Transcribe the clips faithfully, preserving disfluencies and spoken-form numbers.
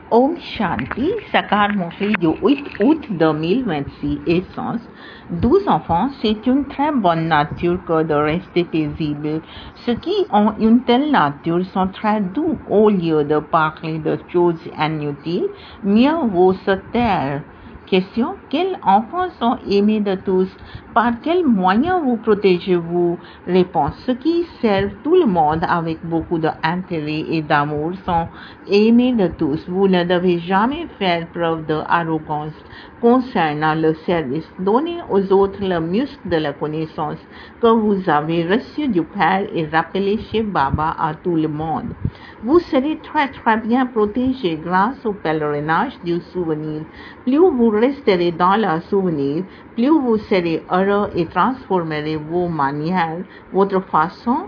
Om Shanti, Sakar Montréal du huit août deux mille vingt-six, Essence. Douze enfants, c'est une très bonne nature que de rester paisible. Ceux qui ont une telle nature sont très doux. Au lieu de parler de choses inutiles, mieux vaut se taire. Question: quels enfants sont aimés de tous? Par quels moyens vous protégez-vous? Réponse: ceux qui servent tout le monde avec beaucoup d'intérêt et d'amour sont aimés de tous. Vous ne devez jamais faire preuve d'arrogance concernant le service. Donnez aux autres le muscle de la connaissance que vous avez reçu du Père et rappelez chez Baba à tout le monde. Vous serez très très bien protégé grâce au pèlerinage du souvenir. Plus vous resterez dans le souvenir, plus vous serez heureux et transformerez vos manières, votre façon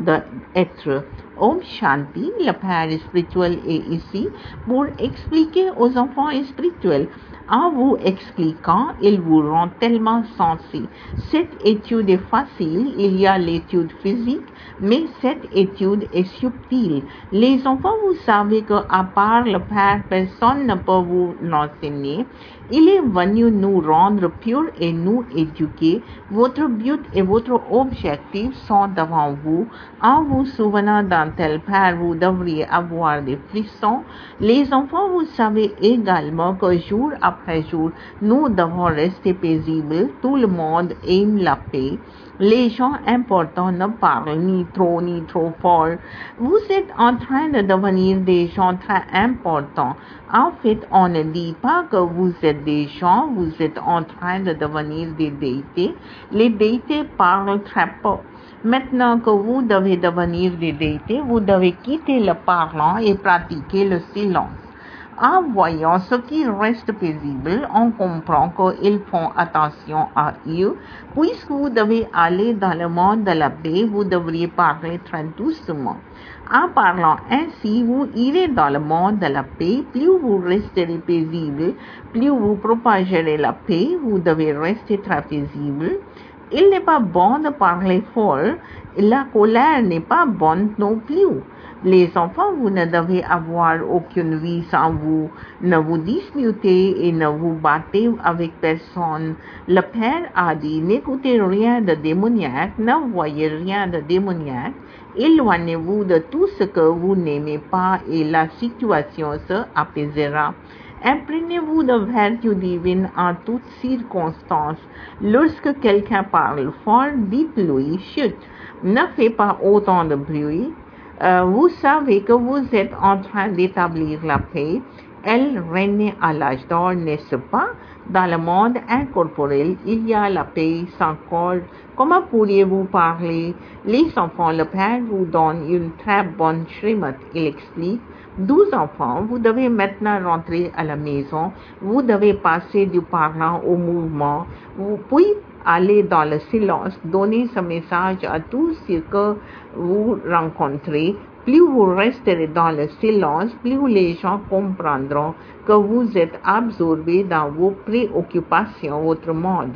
d'être. Om Shanti, le Père spirituel est ici pour expliquer aux enfants spirituels. En vous expliquant, il vous rend tellement sensé. Cette étude est facile, il y a l'étude physique, mais cette étude est subtile. Les enfants, vous savez qu'à part le Père, personne ne peut vous l'enseigner. Il est venu nous rendre purs et nous éduquer. Votre but et votre objectif sont devant vous. En vous souvenant d'un tel Père, vous devriez avoir des frissons. Les enfants, vous savez également que jour après jour, nous devons rester paisibles. Tout le monde aime la paix. Les gens importants ne parlent ni trop ni trop fort. Vous êtes en train de devenir des gens très importants. En fait, on ne dit pas que vous êtes des gens, vous êtes en train de devenir des déités. Les déités parlent très peu. Maintenant que vous devez devenir des déités, vous devez quitter le parlant et pratiquer le silence. En voyant ce qui reste paisible, on comprend qu'ils font attention à eux. Puisque vous devez aller dans le monde de la paix, vous devriez parler très doucement. En parlant ainsi, vous irez dans le monde de la paix. Plus vous resterez paisible, plus vous propagerez la paix. Vous devez rester très paisible. Il n'est pas bon de parler fort. La colère n'est pas bonne non plus. Les enfants, vous ne devez avoir aucune vie sans vous. Ne vous disputez et ne vous battez avec personne. Le Père a dit, n'écoutez rien de démoniaque, ne voyez rien de démoniaque. Éloignez-vous de tout ce que vous n'aimez pas et la situation se apaisera. Imprégnez-vous de vertu divine en toutes circonstances. Lorsque quelqu'un parle fort, dites-lui, chut, ne fais pas autant de bruit. Euh, vous savez que vous êtes en train d'établir la paix. Elle règne à l'âge d'or, n'est-ce pas? Dans le monde incorporel, il y a la paix sans corps. Comment pourriez-vous parler? Les enfants, le Père vous donne une très bonne shrimat. Il explique. Douze enfants, vous devez maintenant rentrer à la maison. Vous devez passer du parlant au mouvement. Vous pouvez aller dans le silence, donner ce message à tous ceux que vous rencontrez. Plus vous resterez dans le silence, plus les gens comprendront que vous êtes absorbés dans vos préoccupations, votre monde.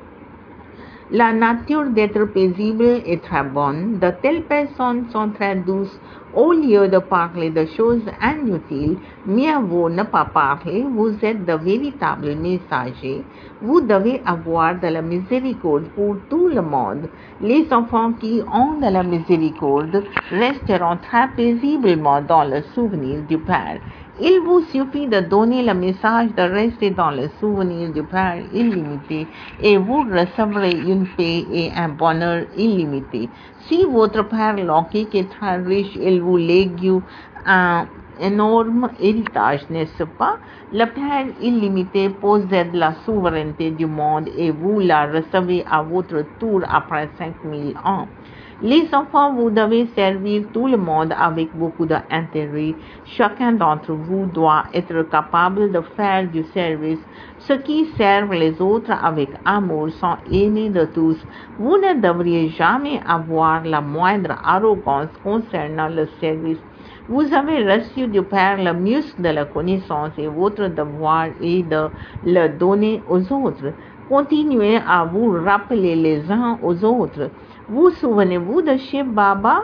La nature d'être paisible est très bonne. De telles personnes sont très douces. Au lieu de parler de choses inutiles, mieux vaut ne pas parler. Vous êtes de véritables messagers. Vous devez avoir de la miséricorde pour tout le monde. Les enfants qui ont de la miséricorde resteront très paisiblement dans le souvenir du Père. Il vous suffit de donner le message de rester dans le souvenir du Père illimité et vous recevrez une paix et un bonheur illimité. Si votre Père lockique est très riche, il vous lègue un énorme héritage, n'est-ce pas? Le Père illimité possède la souveraineté du monde et vous la recevez à votre tour après cinq mille ans. Les enfants, vous devez servir tout le monde avec beaucoup d'intérêt. Chacun d'entre vous doit être capable de faire du service. Ceux qui servent les autres avec amour sont aimés de tous. Vous ne devriez jamais avoir la moindre arrogance concernant le service. Vous avez reçu du Père le muscle de la connaissance et votre devoir est de le donner aux autres. Continuez à vous rappeler les uns aux autres. Vous souvenez-vous de chez Baba?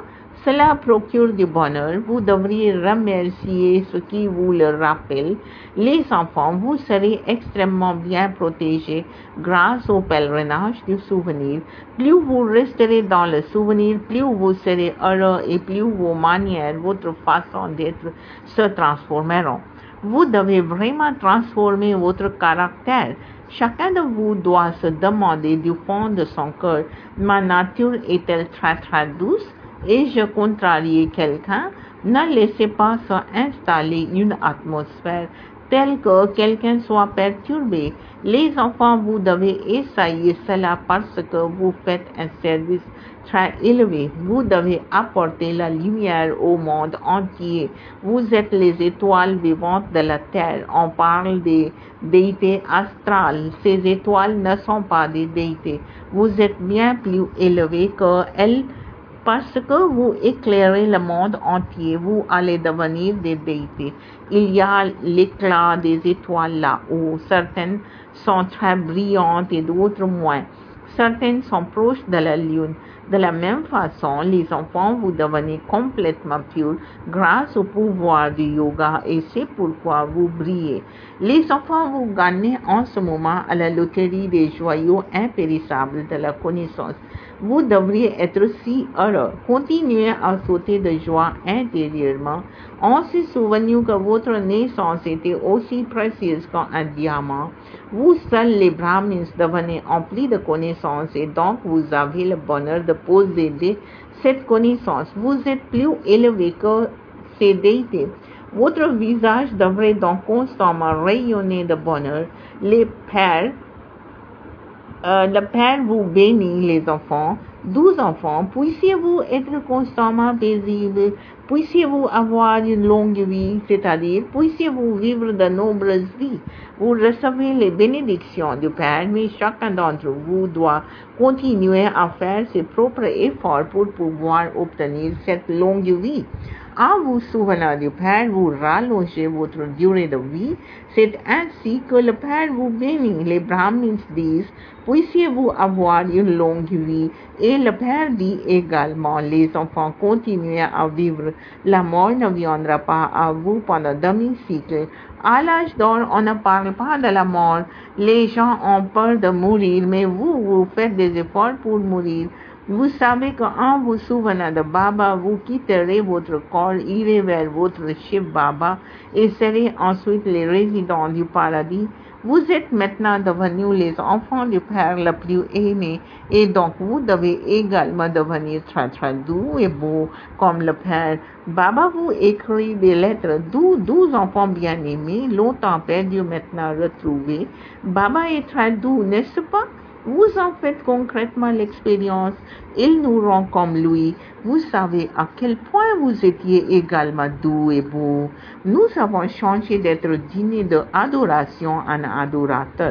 Cela procure du bonheur. Vous devriez remercier ce qui vous le rappelle. Les enfants, vous serez extrêmement bien protégés grâce au pèlerinage du souvenir. Plus vous resterez dans le souvenir, plus vous serez heureux et plus vos manières, votre façon d'être se transformeront. Vous devez vraiment transformer votre caractère. Chacun de vous doit se demander du fond de son cœur, ma nature est-elle très très douce et je contrarie quelqu'un? Ne laissez pas s'installer une atmosphère telle que quelqu'un soit perturbé. Les enfants, vous devez essayer cela parce que vous faites un service très élevé. Vous devez apporter la lumière au monde entier. Vous êtes les étoiles vivantes de la terre. On parle des déités astrales. Ces étoiles ne sont pas des déités. Vous êtes bien plus élevés qu'elles. Parce que vous éclairez le monde entier, vous allez devenir des déités. Il y a l'éclat des étoiles là-haut. Certaines sont très brillantes et d'autres moins. Certaines sont proches de la lune. De la même façon, les enfants, vous devenez complètement purs grâce au pouvoir du yoga et c'est pourquoi vous brillez. Les enfants, vous gagnez en ce moment à la loterie des joyaux impérissables de la connaissance. Vous devriez être si heureux. Continuez à sauter de joie intérieurement. On s'est souvenu que votre naissance était aussi précieuse qu'un diamant. Vous seuls, les Brahmins, devenez emplis de connaissances et donc vous avez le bonheur de posséder cette connaissance. Vous êtes plus élevé que ces déités. Votre visage devrait donc constamment rayonner de bonheur. Les pères Euh, le Père vous bénit, les enfants. Douze enfants, puissiez-vous être constamment paisibles, puissiez-vous avoir une longue vie, c'est-à-dire puissiez-vous vivre de nombreuses vies. Vous recevez les bénédictions du Père, mais chacun d'entre vous doit continuer à faire ses propres efforts pour pouvoir obtenir cette longue vie. En vous souvenant du Père, vous rallongez votre durée de vie. C'est ainsi que le Père vous bénit. Les Brahmins disent, puissiez-vous avoir une longue vie. Et le Père dit également, les enfants, continuez à vivre. La mort ne viendra pas à vous pendant demi-siècle. À l'âge d'or, on ne parle pas de la mort. Les gens ont peur de mourir, mais vous, vous faites des efforts pour mourir. Vous savez qu'en vous souvenant de Baba, vous quitterez votre corps, irez vers votre Shiv Baba et serez ensuite les résidents du paradis. Vous êtes maintenant devenus les enfants du Père le plus aimé et donc vous devez également devenir très très doux et beau comme le Père. Baba vous écrit des lettres doux, douze enfants bien-aimés, longtemps perdus, maintenant retrouvés. Baba est très doux, n'est-ce pas? Vous en faites concrètement l'expérience. Il nous rend comme lui. Vous savez à quel point vous étiez également doux et beau. Nous avons changé d'être dignes de adoration en adorateur.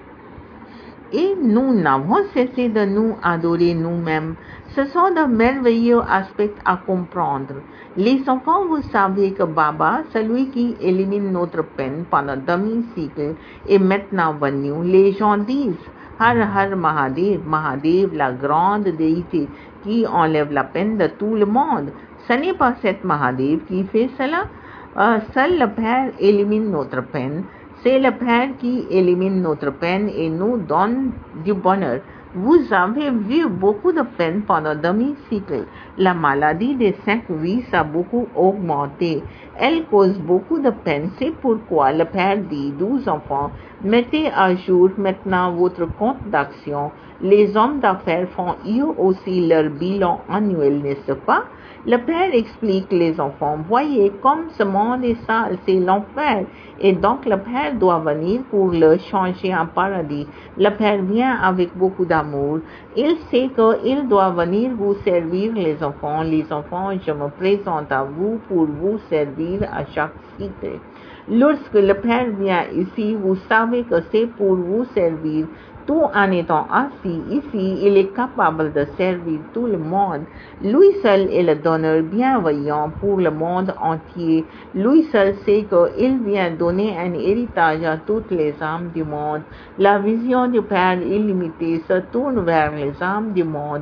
Et nous n'avons cessé de nous adorer nous-mêmes. Ce sont de merveilleux aspects à comprendre. Les enfants, vous savez que Baba, celui qui élimine notre peine pendant demi-siècle, est maintenant venu. Les gens disent, Har Har Mahadev, Mahadev, la grande déité qui enlève la peine de tout le monde. Ce n'est pas cette Mahadev qui fait cela. Euh, seul le Père élimine notre peine. C'est le Père qui élimine notre peine et nous donne du bonheur. Vous avez vu beaucoup de peine pendant demi-siècle. La maladie des cinq vices a beaucoup augmenté. Elle cause beaucoup de peine. C'est pourquoi le Père dit, douze enfants, mettez à jour maintenant votre compte d'action. Les hommes d'affaires font eux aussi leur bilan annuel, n'est-ce pas? Le Père explique les enfants, voyez comme ce monde est sale, c'est l'enfer. Et donc le Père doit venir pour le changer en paradis. Le Père vient avec beaucoup d'amour. Il sait qu'il doit venir vous servir, les enfants. Les enfants, je me présente à vous pour vous servir à chaque cycle. Lorsque le Père vient ici, vous savez que c'est pour vous servir. Tout en étant assis ici, il est capable de servir tout le monde. Lui seul est le donneur bienveillant pour le monde entier. Lui seul sait qu'il vient donner un héritage à toutes les âmes du monde. La vision du Père illimité se tourne vers les âmes du monde.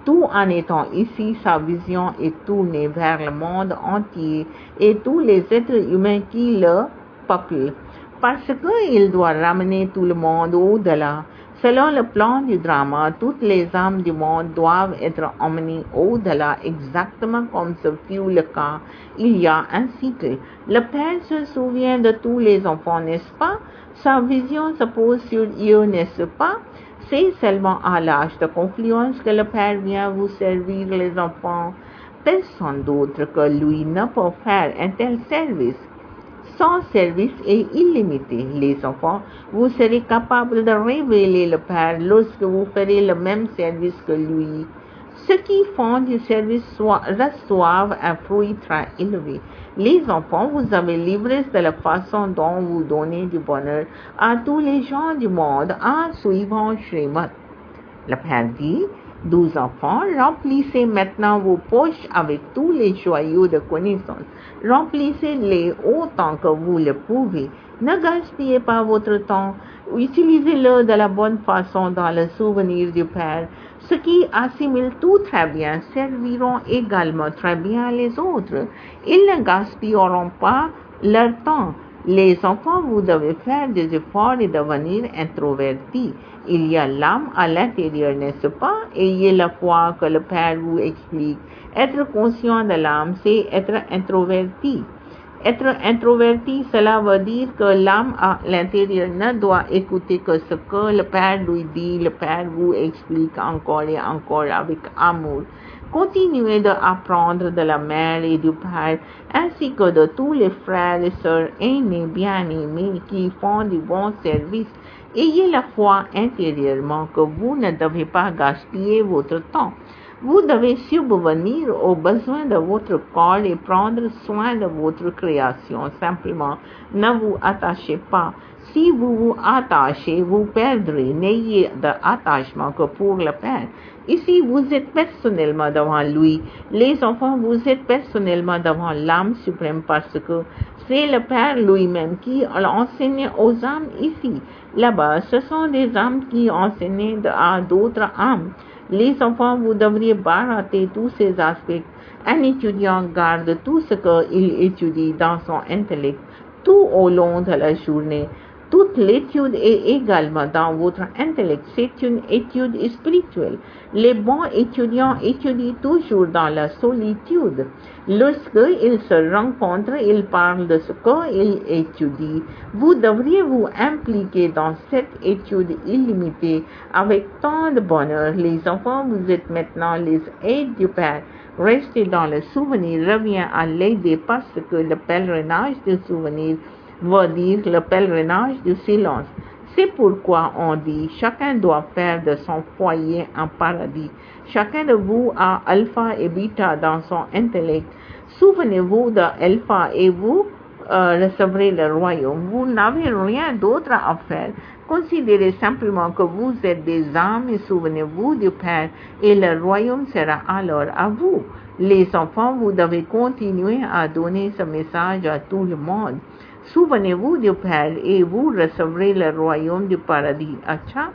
Tout en étant ici, sa vision est tournée vers le monde entier et tous les êtres humains qui le peuplent. Parce qu'il doit ramener tout le monde au-delà. Selon le plan du drama, toutes les âmes du monde doivent être emmenées au-delà, exactement comme ce fut le cas il y a un cycle. Le Père se souvient de tous les enfants, n'est-ce pas? Sa vision se pose sur eux, n'est-ce pas? C'est seulement à l'âge de confluence que le Père vient vous servir les enfants. Personne d'autre que lui ne peut faire un tel service. Son service est illimité. Les enfants, vous serez capables de révéler le Père lorsque vous ferez le même service que lui. Ceux qui font du service reçoivent un fruit très élevé. Les enfants, vous avez l'ivresse de la façon dont vous donnez du bonheur à tous les gens du monde en suivant Srimad. Le Père dit, douze enfants, remplissez maintenant vos poches avec tous les joyaux de connaissance. Remplissez-les autant que vous le pouvez. Ne gaspillez pas votre temps. Utilisez-le de la bonne façon dans le souvenir du Père. Ceux qui assimilent tout très bien serviront également très bien les autres. Ils ne gaspilleront pas leur temps. Les enfants, vous devez faire des efforts et devenir introvertis. Il y a l'âme à l'intérieur, n'est-ce pas? Ayez la foi que le Père vous explique. Être conscient de l'âme, c'est être introverti. Être introverti, cela veut dire que l'âme à l'intérieur ne doit écouter que ce que le Père lui dit. Le Père vous explique encore et encore avec amour. Continuez d'apprendre de la mère et du père, ainsi que de tous les frères et sœurs aînés, bien-aimés, qui font du bon service. Ayez la foi intérieurement que vous ne devez pas gaspiller votre temps. Vous devez subvenir aux besoins de votre corps et prendre soin de votre création. Simplement, ne vous attachez pas. Si vous vous attachez, vous perdrez. N'ayez d'attachement que pour le Père. Ici, vous êtes personnellement devant lui. Les enfants, vous êtes personnellement devant l'âme suprême parce que c'est le Père lui-même qui enseigne aux âmes ici. Là-bas, ce sont des âmes qui enseignent à d'autres âmes. Les enfants, vous devriez barater tous ces aspects. Un étudiant garde tout ce qu'il étudie dans son intellect tout au long de la journée. Toute l'étude est également dans votre intellect. C'est une étude spirituelle. Les bons étudiants étudient toujours dans la solitude. Lorsqu'ils se rencontrent, ils parlent de ce qu'ils étudient. Vous devriez vous impliquer dans cette étude illimitée avec tant de bonheur. Les enfants, vous êtes maintenant les aides du Père. Restez dans le souvenir, revient à l'aider parce que le pèlerinage du souvenir veut dire le pèlerinage du silence. C'est pourquoi on dit chacun doit faire de son foyer un paradis. Chacun de vous a alpha et bêta dans son intellect. Souvenez-vous de alpha et vous euh, recevrez le royaume. Vous n'avez rien d'autre à faire. Considérez simplement que vous êtes des âmes et souvenez-vous du Père et le royaume sera alors à vous. Les enfants, vous devez continuer à donner ce message à tout le monde. Souvenez-vous du Père et vous recevrez le royaume du paradis. Acha.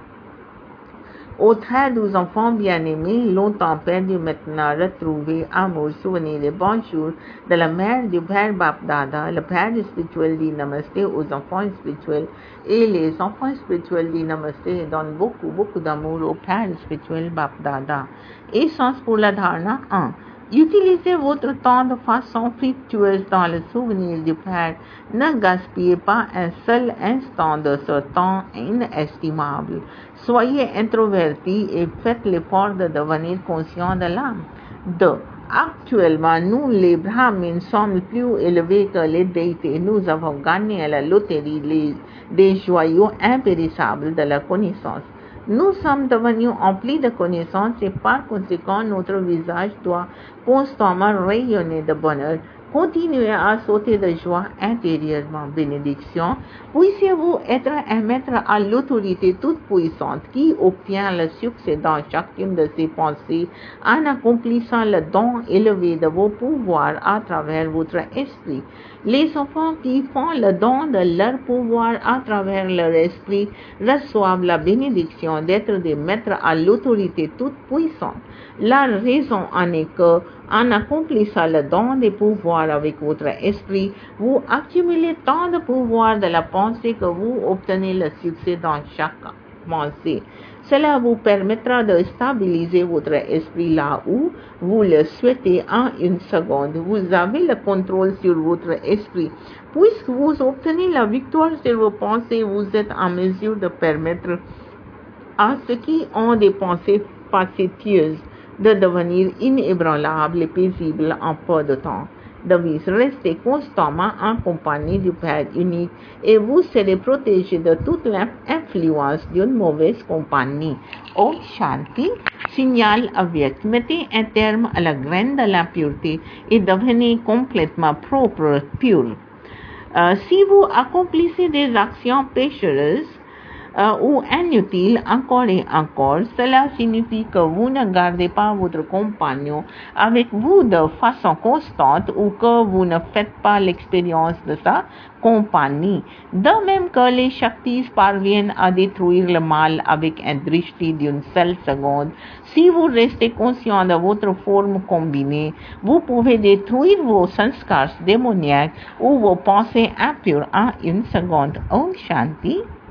Aux très douze enfants bien-aimés, longtemps perdus, maintenant retrouvés, amour, souvenirs et bonjour de la mère du Père Bap-Dada. Le Père spirituel dit Namasté aux enfants spirituels et les enfants spirituels dit Namasté et donnent beaucoup, beaucoup d'amour au Père spirituel Bap-Dada. Essence pour la dharana un. Utilisez votre temps de façon fructueuse dans le souvenir du Père. Ne gaspillez pas un seul instant de ce temps inestimable. Soyez introvertis et faites l'effort de devenir conscient de l'âme. deux. Actuellement, nous les Brahmins sommes plus élevés que les déités. Nous avons gagné à la loterie les, des joyaux impérissables de la connaissance. Nous sommes devenus emplis de connaissances et par conséquent notre visage doit constamment rayonner de bonheur. Continuez à sauter de joie intérieurement, bénédiction. Puissiez-vous être un maître à l'autorité toute puissante qui obtient le succès dans chacune de ses pensées en accomplissant le don élevé de vos pouvoirs à travers votre esprit. Les enfants qui font le don de leur pouvoir à travers leur esprit reçoivent la bénédiction d'être des maîtres à l'autorité toute puissante. La raison en est que, en accomplissant le don des pouvoirs avec votre esprit, vous accumulez tant de pouvoir de la pensée que vous obtenez le succès dans chaque pensée. Cela vous permettra de stabiliser votre esprit là où vous le souhaitez en une seconde. Vous avez le contrôle sur votre esprit. Puisque vous obtenez la victoire sur vos pensées, vous êtes en mesure de permettre à ceux qui ont des pensées facétieuses de devenir inébranlables et paisibles en peu de temps. Devise, restez constamment en compagnie du Père unique et vous serez protégé de toute l'influence d'une mauvaise compagnie. Om Shanti, signal avyakt. Mettez un terme à la graine de l'impureté et devenez complètement propre, pur. Euh, si vous accomplissez des actions péchereuses, Euh, ou inutile encore et encore, cela signifie que vous ne gardez pas votre compagnon avec vous de façon constante ou que vous ne faites pas l'expérience de sa compagnie. De même que les Shaktis parviennent à détruire le mal avec un drishti d'une seule seconde, si vous restez conscient de votre forme combinée, vous pouvez détruire vos sanskars démoniaques ou vos pensées impures en une seconde. Om Shanti.